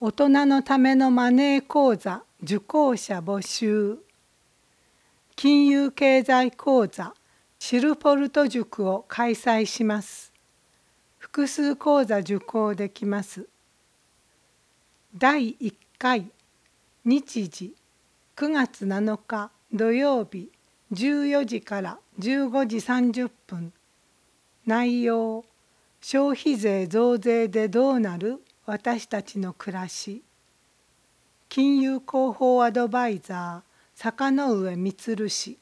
大人のためのマネー講座受講者募集。金融経済講座シルポルト塾を開催します。複数講座受講できます。第1回日時9月7日土曜日14時から15時30分。内容、消費税増税でどうなる？私たちの暮らし。金融広報アドバイザー坂上充氏。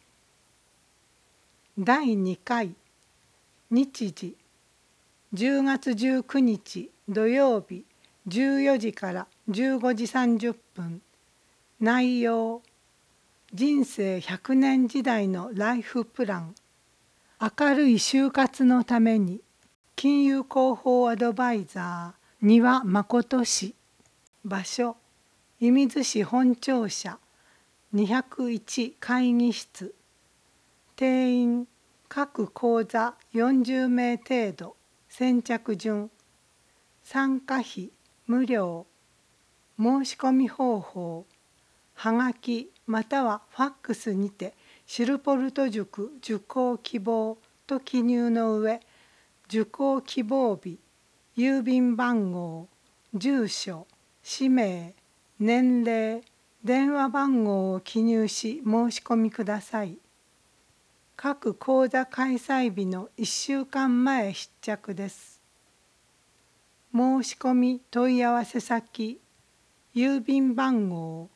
第2回日時10月19日土曜日14時から15時30分。内容、人生100年時代のライフプラン。明るい就活のために金融広報アドバイザー丹羽誠氏。場所、射水市本庁舎201会議室。定員各講座40名程度。先着順。参加費無料。申し込み方法、はがきまたはファックスにてシルポルト塾受講希望と記入の上、受講希望日、郵便番号、住所、氏名、年齢、電話番号を記入し申し込みください。各講座開催日の1週間前必着です。申し込み問い合わせ先、郵便番号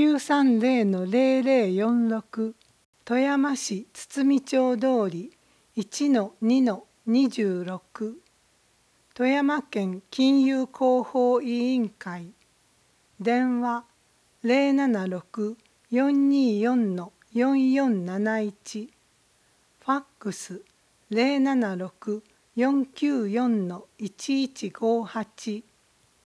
930-0046、富山市堤町通り 1-2-26、富山県金融広報委員会。電話076-424-4471、ファックス076-494-1158。